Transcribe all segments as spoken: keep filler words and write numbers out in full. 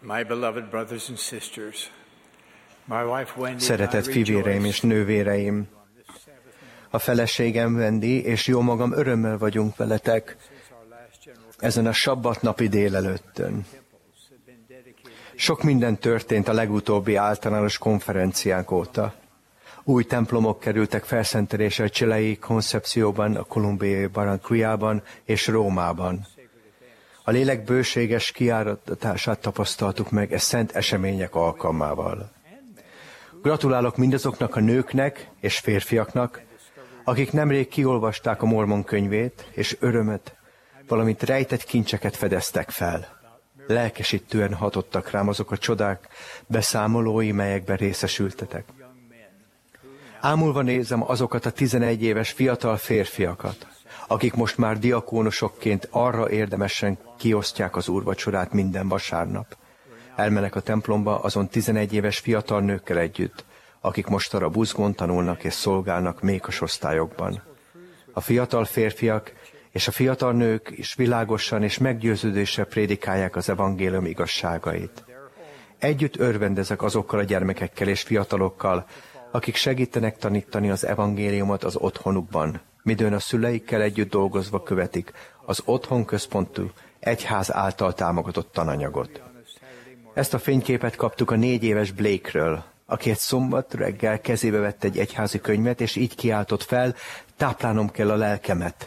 My beloved brothers and sisters, my wife Wendy, Szeretett fivéreim és nővéreim, a feleségem Wendy és jó magam örömmel vagyunk veletek ezen a sabbatnapi délelőttön. Sok minden történt a legutóbbi általános konferenciánk óta. Új templomok kerültek felszentelésre a Chilei Concepcióban, a kolumbiai Barranquillában és Rómában. A lélek bőséges kiáratását tapasztaltuk meg e szent események alkalmával. Gratulálok mindazoknak a nőknek és férfiaknak, akik nemrég kiolvasták a Mormon könyvét, és örömet, valamint rejtett kincseket fedeztek fel. Lelkesítően hatottak rám azok a csodák beszámolói, melyekben részesültetek. Ámulva nézem azokat a tizenegy éves fiatal férfiakat, akik most már diakónusokként arra érdemesen kiosztják az úrvacsorát minden vasárnap. Elmenek a templomba azon tizenegy éves fiatal nőkkel együtt, akik mostanra buzgón tanulnak és szolgálnak mékos osztályokban. A fiatal férfiak és a fiatal nők is világosan és meggyőződéssel prédikálják az evangélium igazságait. Együtt örvendezek azokkal a gyermekekkel és fiatalokkal, akik segítenek tanítani az evangéliumot az otthonukban, midőn a szüleikkel együtt dolgozva követik az otthonközpontú egyház által támogatott tananyagot. Ezt a fényképet kaptuk a négy éves Blake-ről, aki egy szombat reggel kezébe vett egy egyházi könyvet, és így kiáltott fel, táplálnom kell a lelkemet.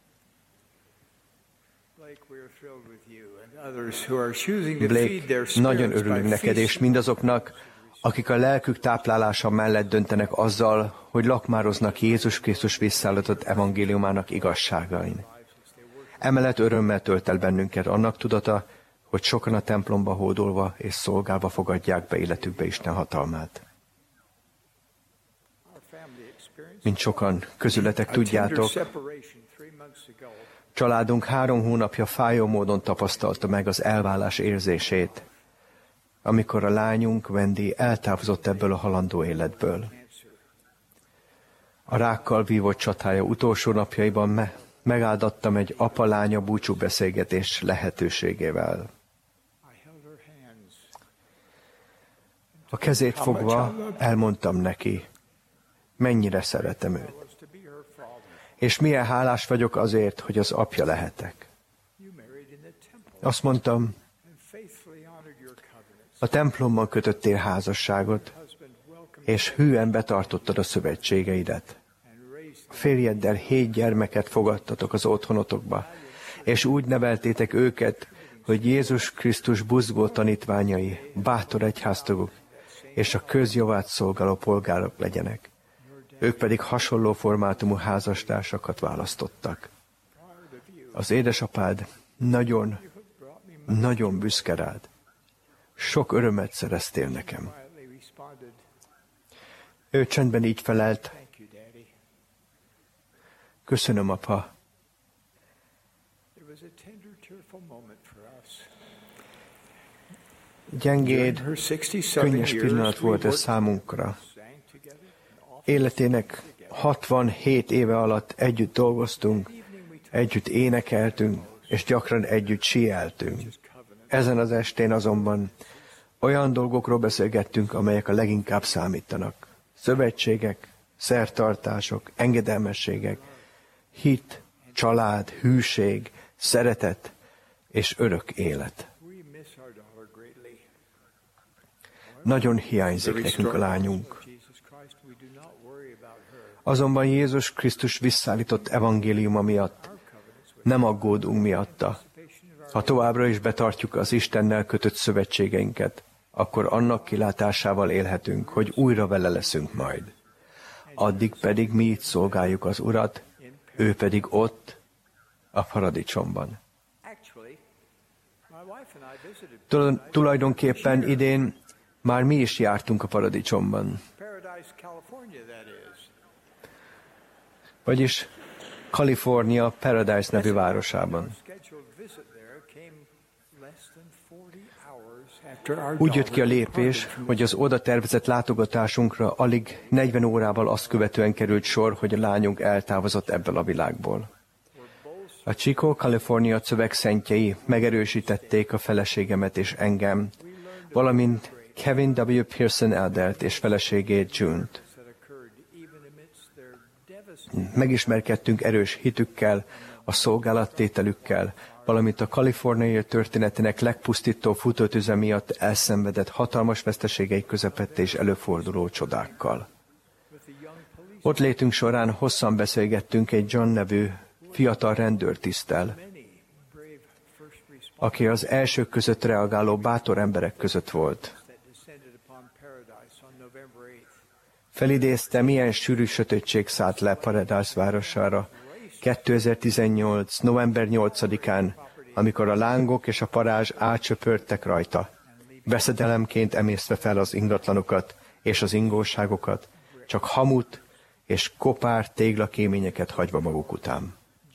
Blake, nagyon örülünk neked, és mindazoknak, akik a lelkük táplálása mellett döntenek azzal, hogy lakmároznak Jézus Krisztus visszaállított evangéliumának igazságain. Emellett örömmel tölt el bennünket annak tudata, hogy sokan a templomba hódolva és szolgálva fogadják be életükbe Isten hatalmát. Mint sokan közületek tudjátok, családunk három hónapja fájó módon tapasztalta meg az elválás érzését, amikor a lányunk Wendy eltávozott ebből a halandó életből. A rákkal vívott csatája utolsó napjaiban me- megáldattam egy apa-lánya búcsúbeszélgetés lehetőségével. A kezét fogva elmondtam neki, mennyire szeretem őt, és milyen hálás vagyok azért, hogy az apja lehetek. Azt mondtam, a templomban kötöttél házasságot, és hűen betartottad a szövetségeidet. A férjeddel hét gyermeket fogadtatok az otthonotokba, és úgy neveltétek őket, hogy Jézus Krisztus buzgó tanítványai, bátor egyháztagok, és a közjavát szolgáló polgárok legyenek. Ők pedig hasonló formátumú házastársakat választottak. Az édesapád nagyon, nagyon büszke rád. Sok örömet szereztél nekem. Ő csendben így felelt, köszönöm, apa. Gyengéd, könnyes pillanat volt ez számunkra. Életének hatvanhét éve alatt együtt dolgoztunk, együtt énekeltünk, és gyakran együtt síeltünk. Ezen az estén azonban olyan dolgokról beszélgettünk, amelyek a leginkább számítanak. Szövetségek, szertartások, engedelmességek, hit, család, hűség, szeretet és örök élet. Nagyon hiányzik nekünk a lányunk. Azonban Jézus Krisztus visszaállított evangéliuma miatt nem aggódunk miatta. Ha továbbra is betartjuk az Istennel kötött szövetségeinket, akkor annak kilátásával élhetünk, hogy újra vele leszünk majd. Addig pedig mi itt szolgáljuk az Urat, ő pedig ott, a paradicsomban. Tulajdonképpen idén már mi is jártunk a paradicsomban. Vagyis Kalifornia Paradise nevű városában. Úgy jött ki a lépés, hogy az oda tervezett látogatásunkra alig negyven órával azt követően került sor, hogy a lányunk eltávozott ebből a világból. A Chico, Kalifornia szövegszentjei megerősítették a feleségemet és engem, valamint Kevin W. Pearson Eldert és feleségét June-t. Megismerkedtünk erős hitükkel, a szolgálattételükkel, valamint a kaliforniai történetének legpusztítóbb futótüze miatt elszenvedett hatalmas veszteségeik közepette és előforduló csodákkal. Ott létünk során hosszan beszélgettünk egy John nevű fiatal rendőrtiszttel, aki az elsők között reagáló bátor emberek között volt. Felidézte, milyen sűrű sötétség szállt le Paradise városára kétezer-tizennyolc. november nyolcadikán, amikor a lángok és a parázs átcsöpörtek rajta, veszedelemként emésztve fel az ingatlanokat és az ingóságokat, csak hamut és kopár téglakéményeket hagyva maguk után.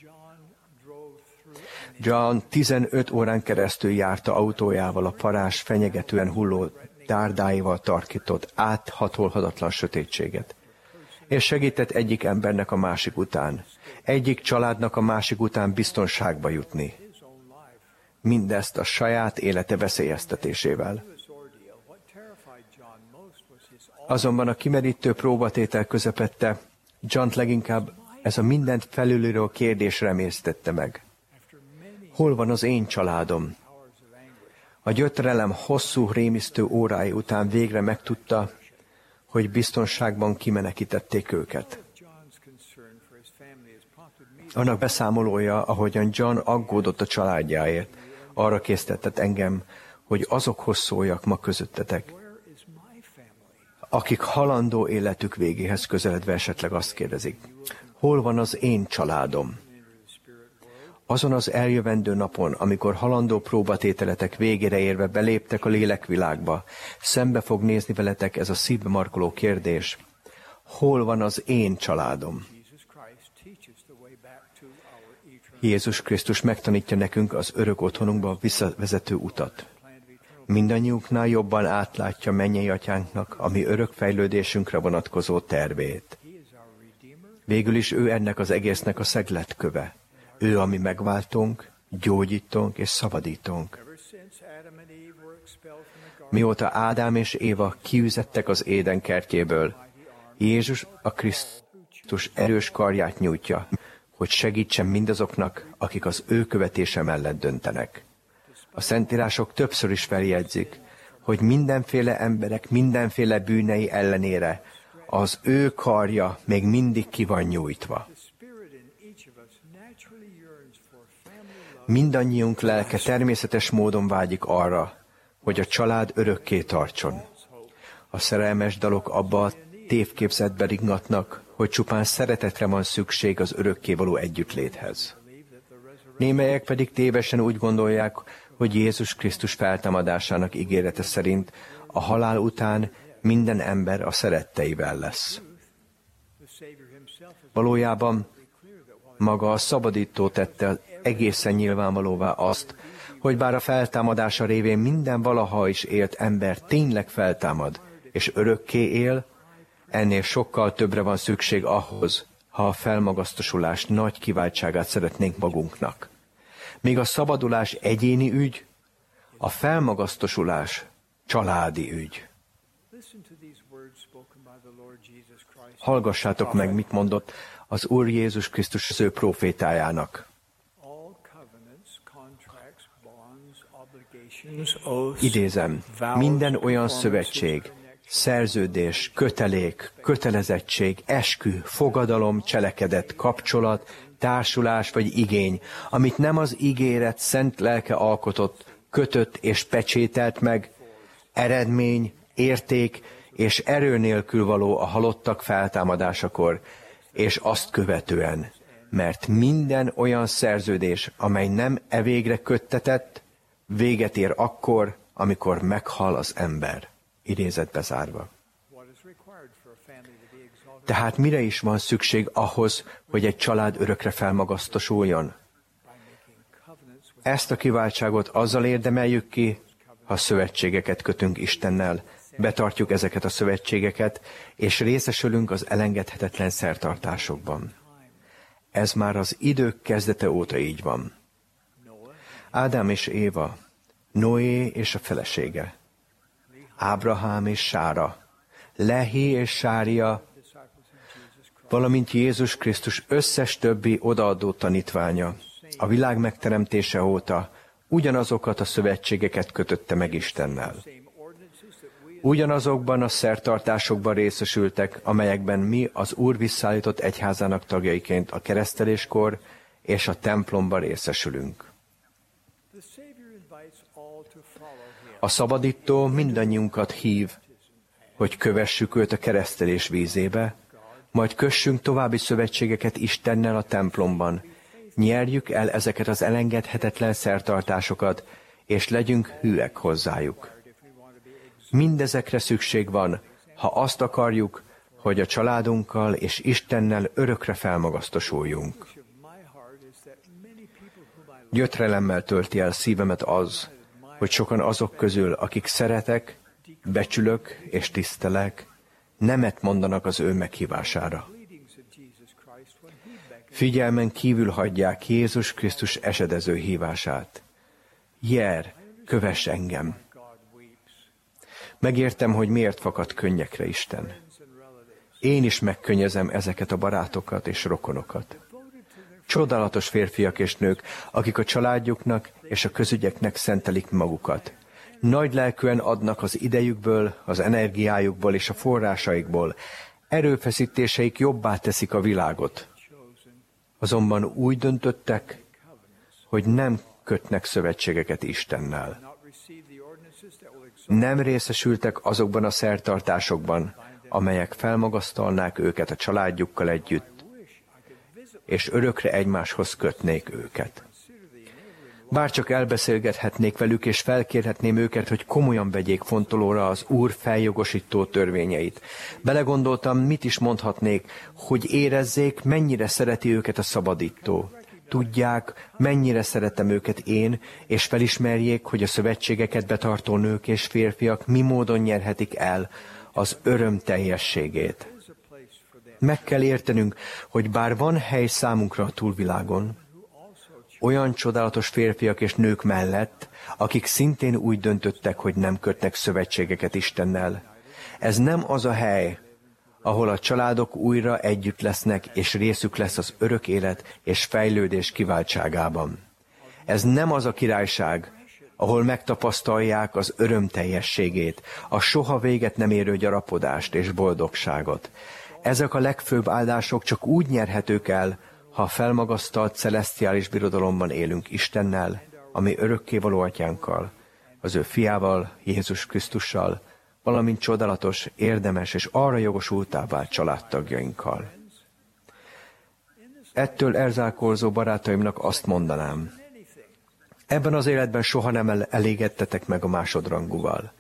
John tizenöt órán keresztül járta autójával a parázs fenyegetően hulló dárdáival tarkított, áthatolhatatlan sötétséget, és segített egyik embernek a másik után, egyik családnak a másik után biztonságba jutni. Mindezt a saját élete veszélyeztetésével. Azonban a kimerítő próbatétel közepette Johnt leginkább ez a mindent felülíró kérdés remésztette meg. Hol van az én családom? A gyötrelem hosszú, rémisztő órái után végre megtudta, hogy biztonságban kimenekítették őket. Annak beszámolója, ahogyan John aggódott a családjáért, arra késztetett engem, hogy azokhoz szóljak ma közöttetek, akik halandó életük végéhez közeledve esetleg azt kérdezik, hol van az én családom? Azon az eljövendő napon, amikor halandó próbatételetek végére érve beléptek a lélekvilágba, szembe fog nézni veletek ez a szívbe markoló kérdés, hol van az én családom? Jézus Krisztus megtanítja nekünk az örök otthonunkba visszavezető utat. Mindannyiunknál jobban átlátja mennyei atyánknak, ami örök fejlődésünkre vonatkozó tervét. Végül is ő ennek az egésznek a szegletköve. Ő, ami megváltunk, gyógyítunk és szabadítunk. Mióta Ádám és Éva kiüzettek az Éden kertjéből, Jézus a Krisztus erős karját nyújtja, hogy segítsen mindazoknak, akik az ő követése mellett döntenek. A Szentírások többször is feljegyzik, hogy mindenféle emberek mindenféle bűnei ellenére az ő karja még mindig ki van nyújtva. Mindannyiunk lelke természetes módon vágyik arra, hogy a család örökké tartson. A szerelmes dalok abba a tévképzetbe ringatnak, hogy csupán szeretetre van szükség az örökkévaló együttléthez. Némelyek pedig tévesen úgy gondolják, hogy Jézus Krisztus feltámadásának ígérete szerint a halál után minden ember a szeretteivel lesz. Valójában maga a szabadító tette egészen nyilvánvalóvá azt, hogy bár a feltámadása révén minden valaha is élt ember tényleg feltámad, és örökké él, ennél sokkal többre van szükség ahhoz, ha a felmagasztosulás nagy kiváltságát szeretnénk magunknak. Míg a szabadulás egyéni ügy, a felmagasztosulás családi ügy. Hallgassátok meg, mit mondott az Úr Jézus Krisztus az ő profétájának. Idézem, minden olyan szövetség, szerződés, kötelék, kötelezettség, eskü, fogadalom, cselekedet, kapcsolat, társulás vagy igény, amit nem az ígéret szent lelke alkotott, kötött és pecsételt meg, eredmény, érték és erő nélkül való a halottak feltámadásakor, és azt követően, mert minden olyan szerződés, amely nem e végre köttetett, véget ér akkor, amikor meghal az ember. Idézet bezárva. Tehát mire is van szükség ahhoz, hogy egy család örökre felmagasztosuljon? Ezt a kiváltságot azzal érdemeljük ki, ha szövetségeket kötünk Istennel, betartjuk ezeket a szövetségeket, és részesülünk az elengedhetetlen szertartásokban. Ez már az idők kezdete óta így van. Ádám és Éva, Noé és a felesége, Ábrahám és Sára, Lehi és Sária, valamint Jézus Krisztus összes többi odaadó tanítványa, a világ megteremtése óta ugyanazokat a szövetségeket kötötte meg Istennel. Ugyanazokban a szertartásokban részesültek, amelyekben mi az Úr visszaállított egyházának tagjaiként a kereszteléskor és a templomban részesülünk. A szabadító mindannyiunkat hív, hogy kövessük őt a keresztelés vízébe, majd kössünk további szövetségeket Istennel a templomban, nyerjük el ezeket az elengedhetetlen szertartásokat, és legyünk hűek hozzájuk. Mindezekre szükség van, ha azt akarjuk, hogy a családunkkal és Istennel örökre felmagasztosuljunk. Gyötrelemmel tölti el szívemet az, hogy sokan azok közül, akik szeretek, becsülök és tisztelek, nemet mondanak az ő meghívására. Figyelmen kívül hagyják Jézus Krisztus esedező hívását. Jer, kövess engem! Megértem, hogy miért fakad könnyekre Isten. Én is megkönnyezem ezeket a barátokat és rokonokat. Csodálatos férfiak és nők, akik a családjuknak és a közügyeknek szentelik magukat. Nagy lelkűen adnak az idejükből, az energiájukból és a forrásaikból. Erőfeszítéseik jobbá teszik a világot. Azonban úgy döntöttek, hogy nem kötnek szövetségeket Istennel. Nem részesültek azokban a szertartásokban, amelyek felmagasztalnák őket a családjukkal együtt, és örökre egymáshoz kötnék őket. Bárcsak elbeszélgethetnék velük, és felkérhetném őket, hogy komolyan vegyék fontolóra az Úr feljogosító törvényeit. Belegondoltam, mit is mondhatnék, hogy érezzék, mennyire szereti őket a szabadító. Tudják, mennyire szeretem őket én, és felismerjék, hogy a szövetségeket betartó nők és férfiak mi módon nyerhetik el az öröm teljességét. Meg kell értenünk, hogy bár van hely számunkra a túlvilágon, olyan csodálatos férfiak és nők mellett, akik szintén úgy döntöttek, hogy nem kötnek szövetségeket Istennel. Ez nem az a hely, ahol a családok újra együtt lesznek, és részük lesz az örök élet és fejlődés kiváltságában. Ez nem az a királyság, ahol megtapasztalják az öröm teljességét, a soha véget nem érő gyarapodást és boldogságot. Ezek a legfőbb áldások csak úgy nyerhetők el, ha a felmagasztalt celesztiális birodalomban élünk Istennel, ami örökkévaló atyánkkal, az ő fiával, Jézus Krisztussal, valamint csodálatos, érdemes és arra jogosultá vált családtagjainkkal. Ettől elzárkózó barátaimnak azt mondanám, ebben az életben soha nem elégedtetek meg a másodrangúval.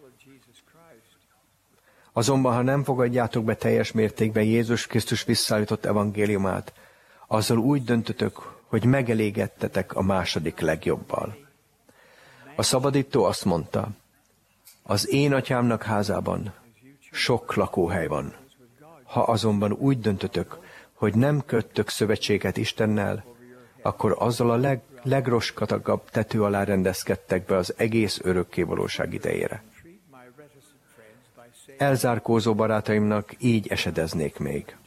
Azonban, ha nem fogadjátok be teljes mértékben Jézus Krisztus visszaállított evangéliumát, azzal úgy döntötök, hogy megelégedtetek a második legjobbal. A szabadító azt mondta, az én atyámnak házában sok lakóhely van. Ha azonban úgy döntötök, hogy nem köttök szövetséget Istennel, akkor azzal a leg, legroskatagabb tető alá rendezkedtek be az egész örökkévalóság idejére. Elzárkózó barátaimnak így esedeznék még.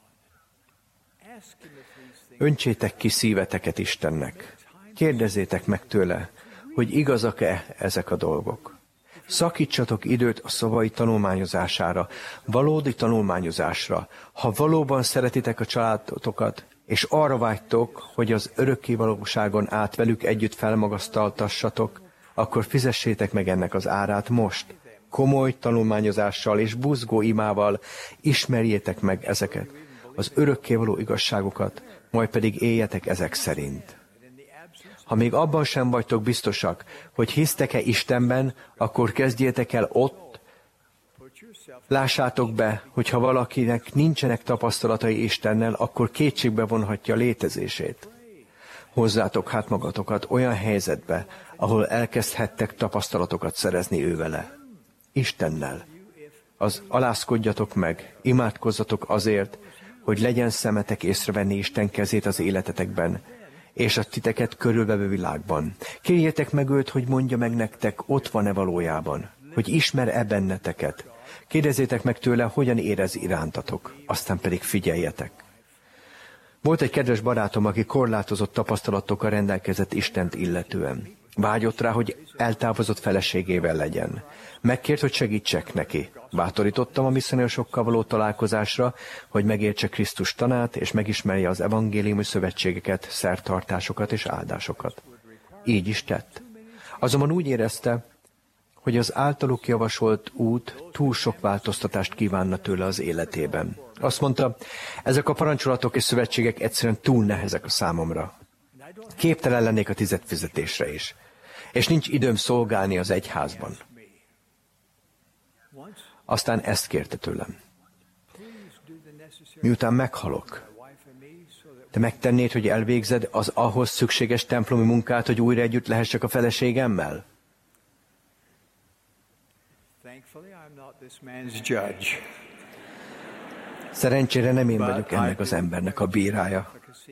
Öntsétek ki szíveteket Istennek. Kérdezzétek meg tőle, hogy igazak-e ezek a dolgok. Szakítsatok időt a szavai tanulmányozására, valódi tanulmányozásra, ha valóban szeretitek a családotokat, és arra vágytok, hogy az örökkévalóságon át velük együtt felmagasztaltassatok, akkor fizessétek meg ennek az árát most. Komoly tanulmányozással és buzgó imával ismerjétek meg ezeket, az örökkévaló igazságokat, majd pedig éljetek ezek szerint. Ha még abban sem vagytok biztosak, hogy hisztek-e Istenben, akkor kezdjétek el ott. Lássátok be, hogy ha valakinek nincsenek tapasztalatai Istennel, akkor kétségbe vonhatja létezését. Hozzátok hát magatokat olyan helyzetbe, ahol elkezdhettek tapasztalatokat szerezni ővele. Istennel. Az alázkodjatok meg, imádkozzatok azért, hogy legyen szemetek észrevenni Isten kezét az életetekben, és a titeket körülvevő világban. Kérjétek meg őt, hogy mondja meg nektek, ott van-e valójában. hogy ismer-e benneteket. Kérdezzétek meg tőle, hogyan érez irántatok, aztán pedig figyeljetek. Volt egy kedves barátom, aki korlátozott tapasztalatokkal rendelkezett Istent illetően. Vágyott rá, hogy eltávozott feleségével legyen. Megkért, hogy segítsek neki. Bátorítottam a misszionósokkal való találkozásra, hogy megértse Krisztus tanát, és megismerje az evangéliumi szövetségeket, szertartásokat és áldásokat. Így is tett. Azonban úgy érezte, hogy az általuk javasolt út túl sok változtatást kívánna tőle az életében. Azt mondta, ezek a parancsolatok és szövetségek egyszerűen túl nehezek a számomra. Képtelen lennék a tizedfizetésre is, és nincs időm szolgálni az egyházban. Aztán ezt kérte tőlem. Miután meghalok, te megtennéd, hogy elvégzed az ahhoz szükséges templomi munkát, hogy újra együtt lehessek a feleségemmel? Szerencsére nem én vagyok ennek az embernek a bírája.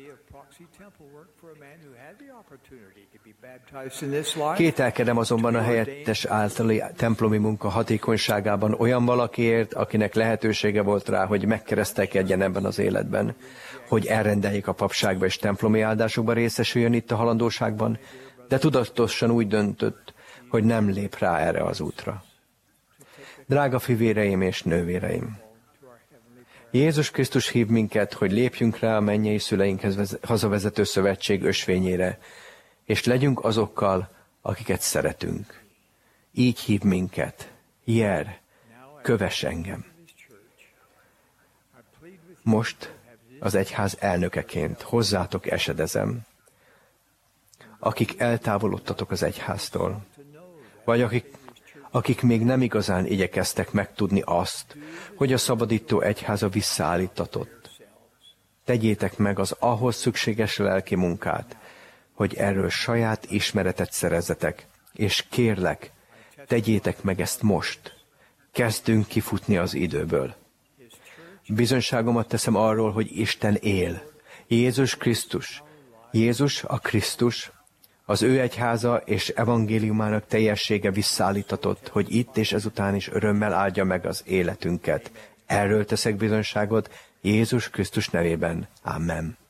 Kételkedem azonban a helyettes általi templomi munka hatékonyságában olyan valakiért, akinek lehetősége volt rá, hogy megkeresztelkedjen ebben az életben, hogy elrendeljék a papságba és templomi áldásokba részesüljön itt a halandóságban, de tudatosan úgy döntött, hogy nem lép rá erre az útra. Drága fivéreim és nővéreim! Jézus Krisztus hív minket, hogy lépjünk rá a mennyei szüleinkhez hazavezető szövetség ösvényére, és legyünk azokkal, akiket szeretünk. Így hív minket. Jer, kövess engem. Most az egyház elnökeként hozzátok esedezem, akik eltávolodtatok az egyháztól, vagy akik akik még nem igazán igyekeztek megtudni azt, hogy a szabadító egyháza visszaállítatott. Tegyétek meg az ahhoz szükséges lelki munkát, hogy erről saját ismeretet szerezzetek, és kérlek, tegyétek meg ezt most. Kezdünk kifutni az időből. Bizonyságomat teszem arról, hogy Isten él. Jézus Krisztus. Jézus a Krisztus, az ő egyháza és evangéliumának teljessége visszaállítatott, hogy itt és ezután is örömmel áldja meg az életünket. Erről teszek bizonyságot Jézus Krisztus nevében. Amen.